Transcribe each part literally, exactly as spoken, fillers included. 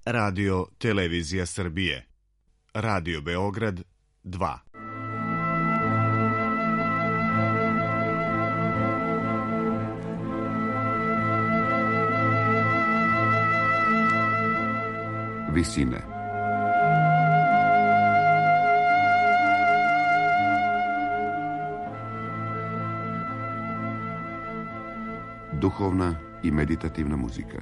Radio Televizija Srbije, Radio Beograd dva. Visine. Duhovna i meditativna muzika.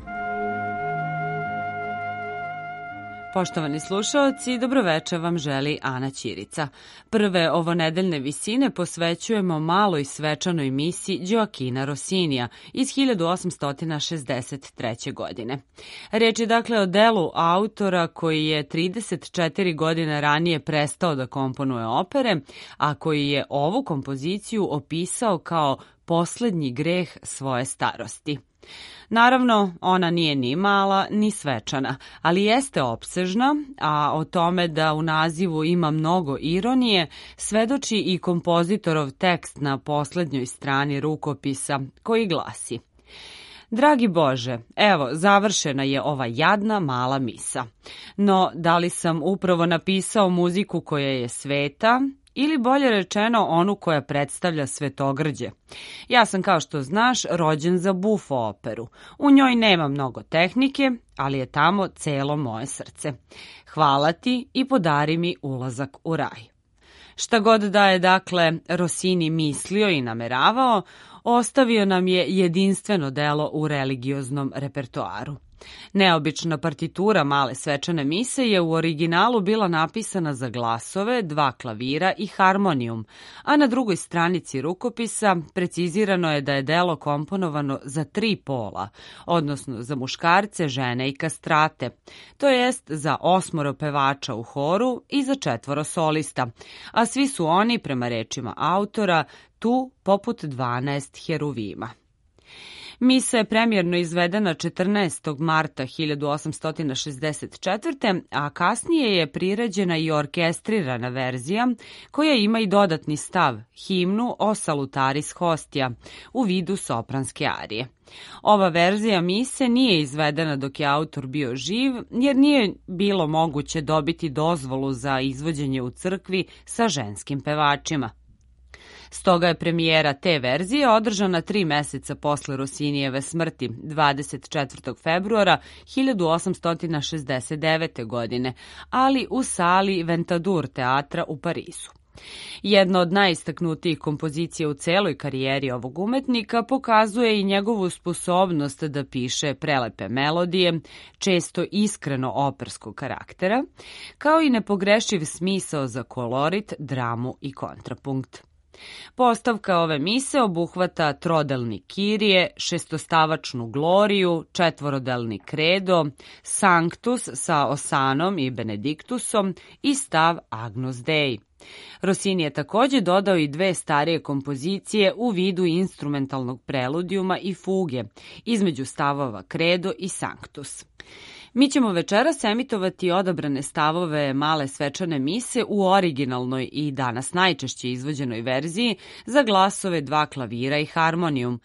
Poštovani slušaoci, dobroveče vam želi Ana Ćirica. Prve ovonedeljne visine posvećujemo maloj svečanoj misi Gioachina Rossinija iz hiljadu osamsto šezdeset treće. godine. Reč je dakle o delu autora koji je trideset četiri godine ranije prestao da komponuje opere, a koji je ovu kompoziciju opisao kao poslednji greh svoje starosti. Naravno, ona nije ni mala, ni svečana, ali jeste opsežna, a o tome da u nazivu ima mnogo ironije svedoči i kompozitorov tekst na poslednjoj strani rukopisa, koji glasi: Dragi Bože, evo, završena je ova jadna mala misa. No, da li sam upravo napisao muziku koja je sveta, ili bolje rečeno onu koja predstavlja svetogrđe? Ja sam, kao što znaš, rođen za bufo operu. U njoj nema mnogo tehnike, ali je tamo celo moje srce. Hvala ti i podari mi ulazak u raj. Šta god da je, dakle, Rossini mislio i nameravao, ostavio nam je jedinstveno delo u religioznom repertoaru. Neobična partitura male svečane mise je u originalu bila napisana za glasove, dva klavira i harmonijum, a na drugoj stranici rukopisa precizirano je da je delo komponovano za tri pola, odnosno za muškarce, žene i kastrate, to jest za osmoro pevača u horu i za četvoro solista, a svi su oni, prema rečima autora, tu poput dvanaest heruvima. Misa je premijerno izvedena četrnaestog marta hiljadu osamsto šezdeset četvrte. a kasnije je priređena i orkestrirana verzija koja ima i dodatni stav, himnu o Salutaris Hostia, u vidu sopranske arije. Ova verzija mise nije izvedena dok je autor bio živ, jer nije bilo moguće dobiti dozvolu za izvođenje u crkvi sa ženskim pevačima. Stoga je premijera te verzije održana tri meseca posle Rossinijeve smrti, dvadeset četvrtog februara hiljadu osamsto šezdeset devete. godine, ali u sali Ventadour teatra u Parizu. Jedna od najistaknutijih kompozicija u celoj karijeri ovog umetnika pokazuje i njegovu sposobnost da piše prelepe melodije, često iskreno operskog karaktera, kao i nepogrešiv smisao za kolorit, dramu i kontrapunkt. Postavka ove mise obuhvata trodelni kirije, šestostavačnu gloriju, četvorodelni kredo, sanctus sa osanom i benediktusom i stav Agnus Dei. Rossini je takođe dodao i dve starije kompozicije u vidu instrumentalnog preludijuma i fuge, između stavova kredo i sanctus. Mi ćemo večeras emitovati odabrane stavove male svečane mise u originalnoj i danas najčešće izvođenoj verziji za glasove, dva klavira i harmonijum.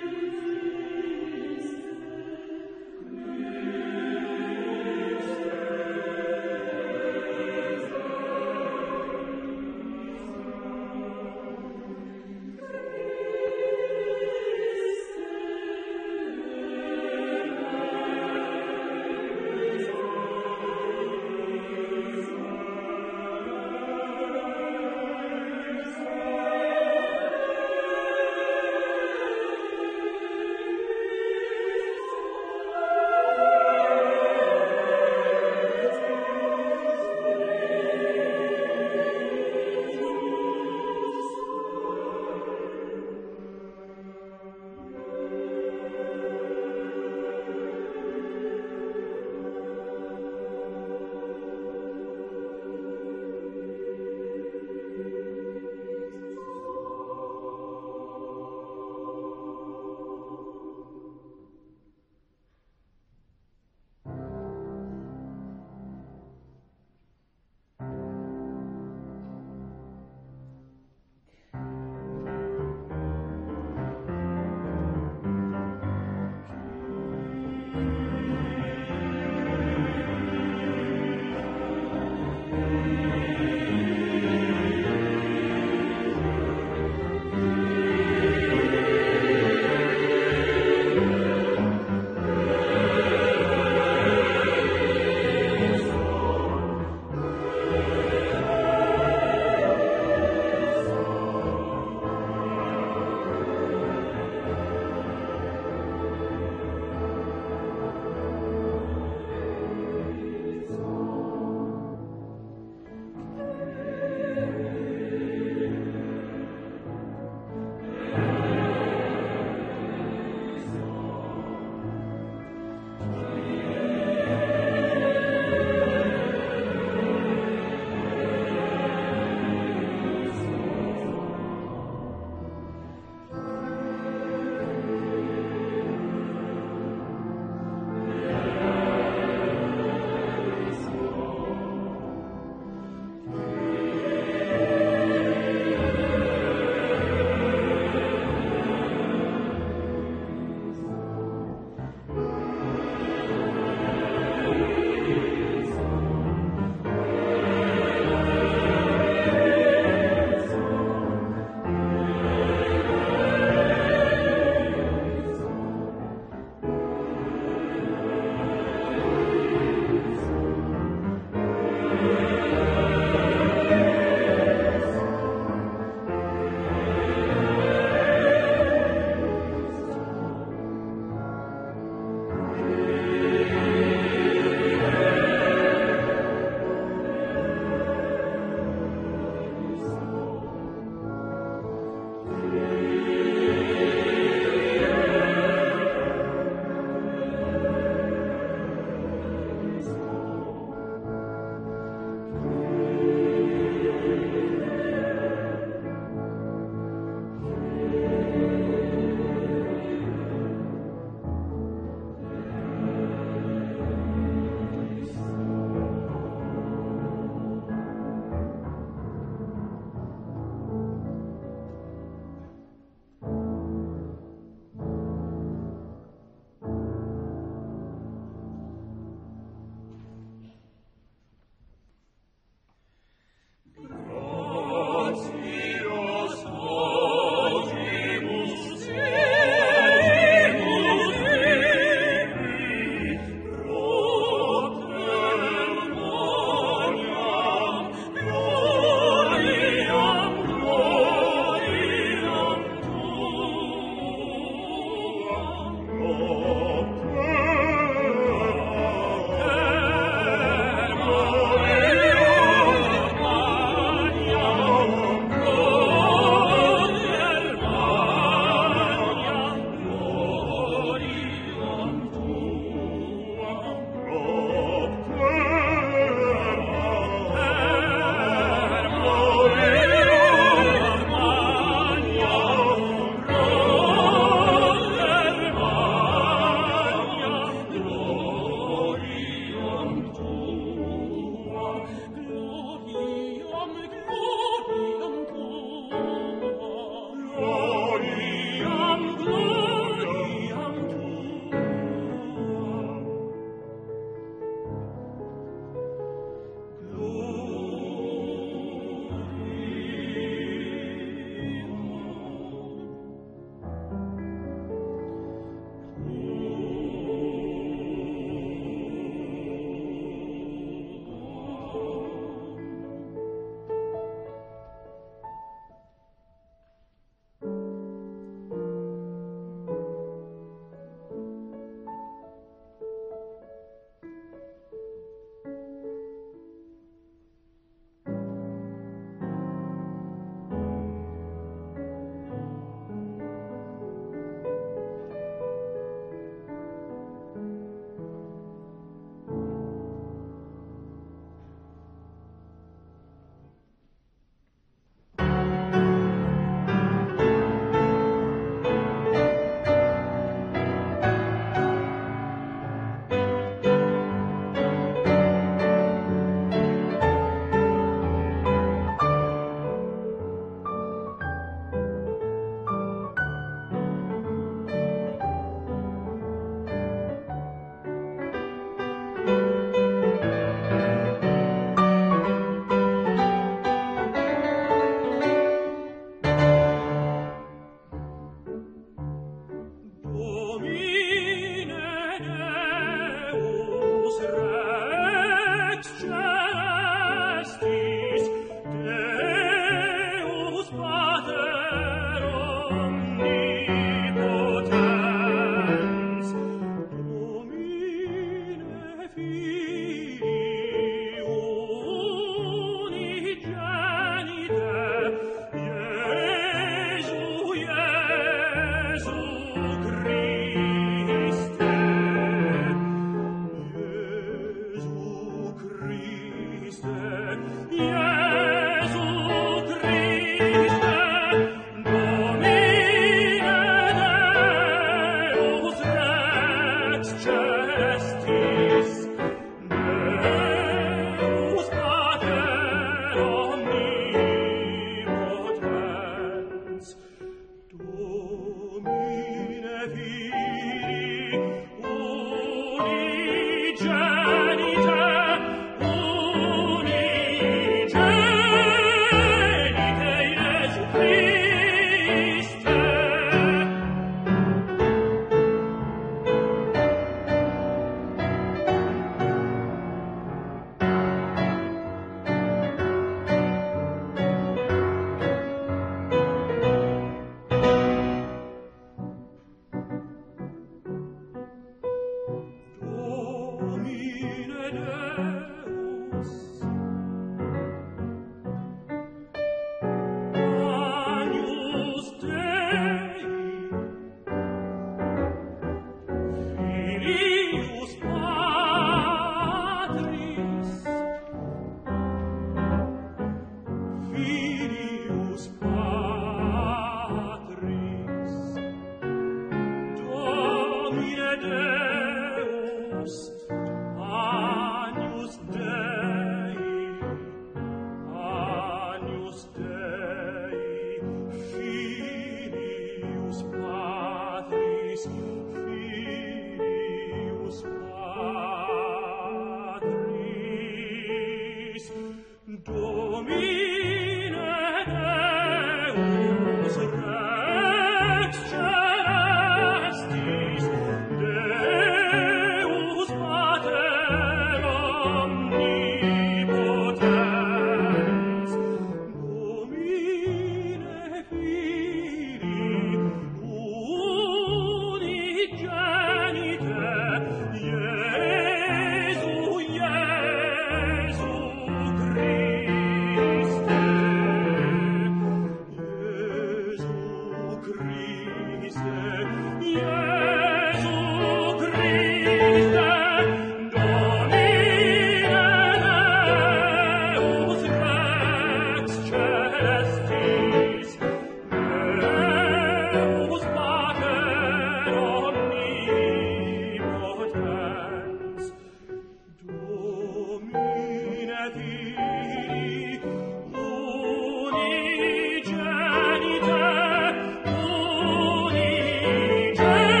Unigenite,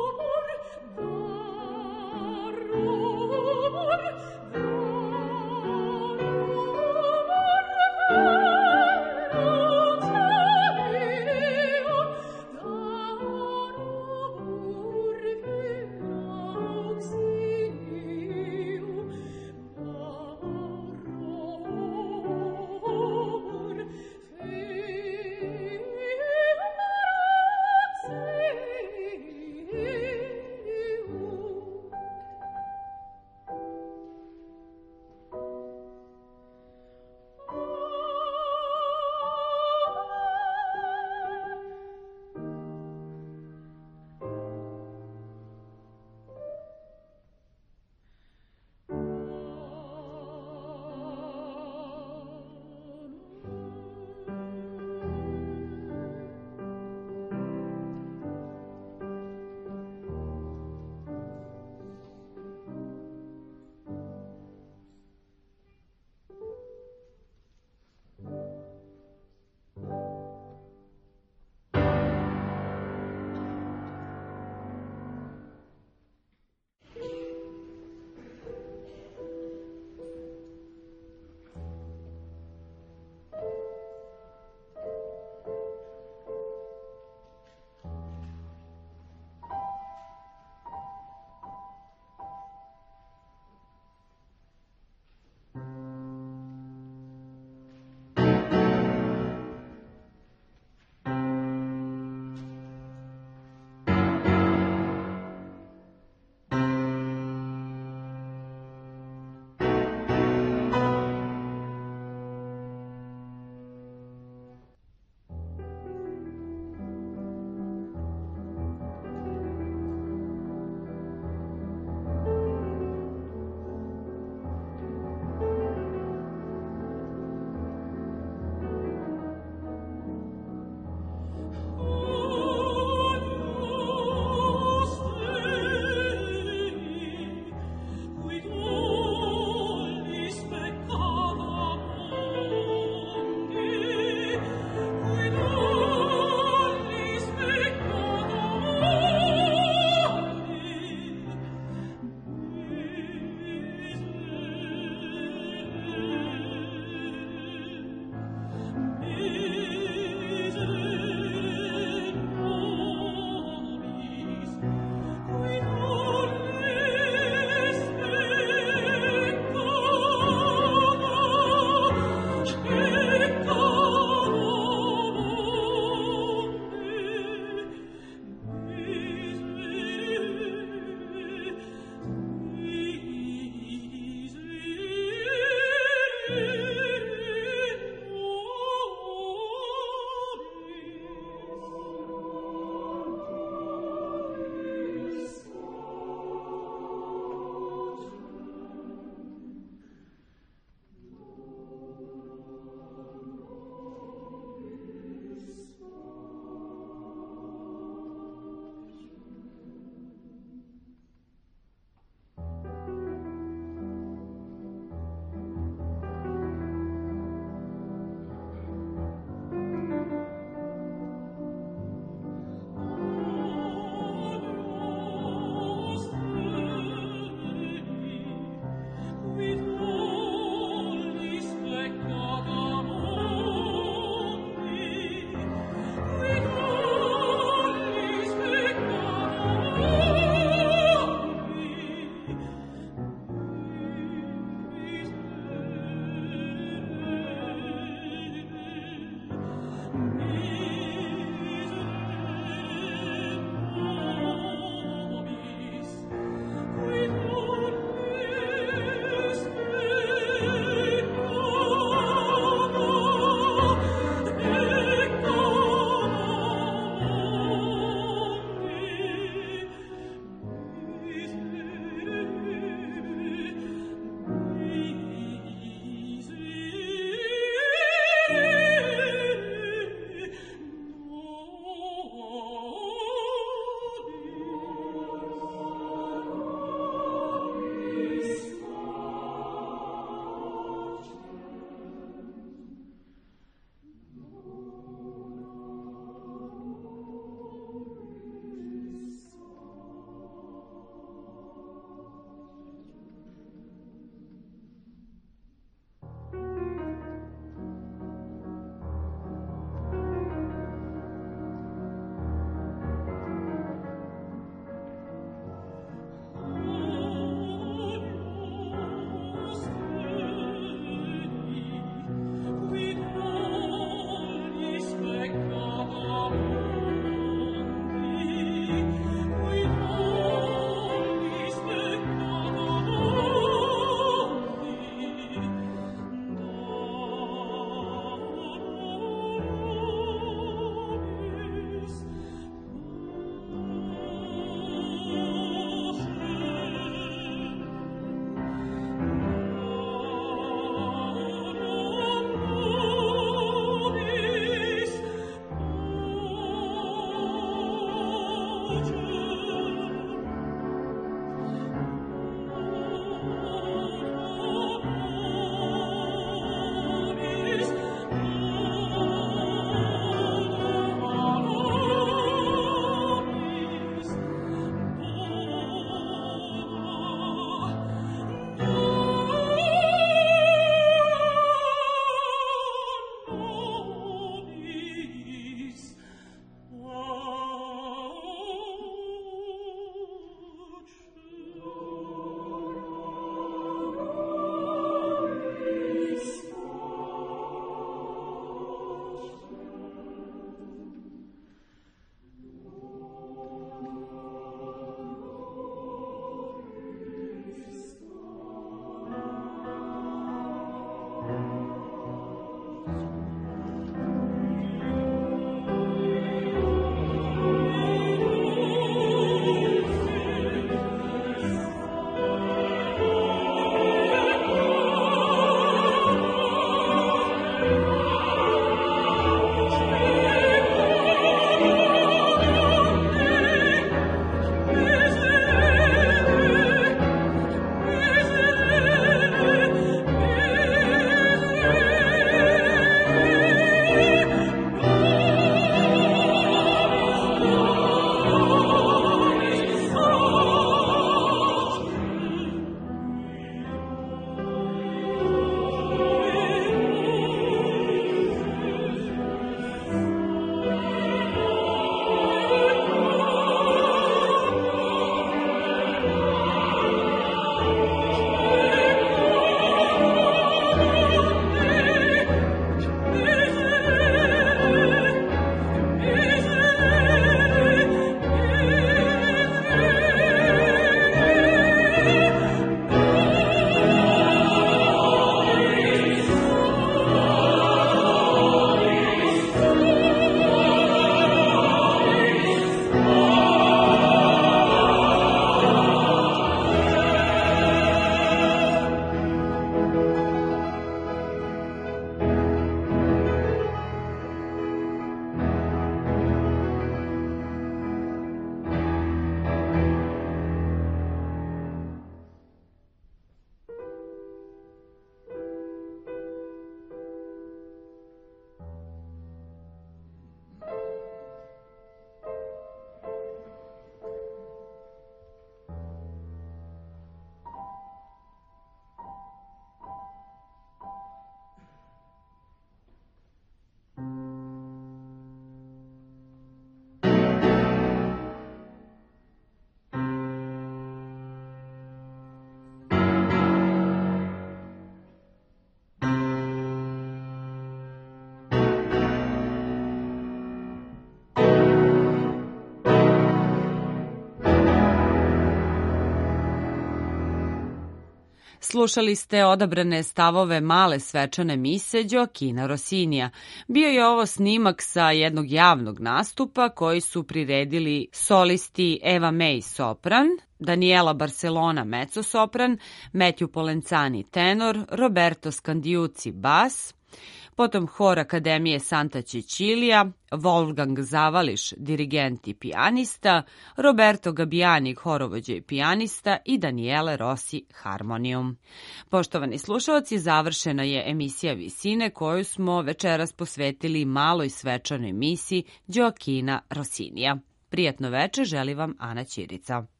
Slušali ste odabrane stavove male svečane mise Gioachina Rossinija. Bio je ovo snimak sa jednog javnog nastupa koji su priredili solisti Eva May sopran, Daniela Barcelona mezzosopran, Matthew Polenzani tenor, Roberto Scandiuzzi bas, potom hor Akademije Santa Cecilia, Wolfgang Zavališ, dirigent i pijanista, Roberto Gabbiani, horovođa i pijanista i Daniele Rossi, harmonijum. Poštovani slušalci, završena je emisija Visine koju smo večeras posvetili maloj svečanoj misi Gioachina Rossinija. Prijatno veče želi vam Ana Ćirica.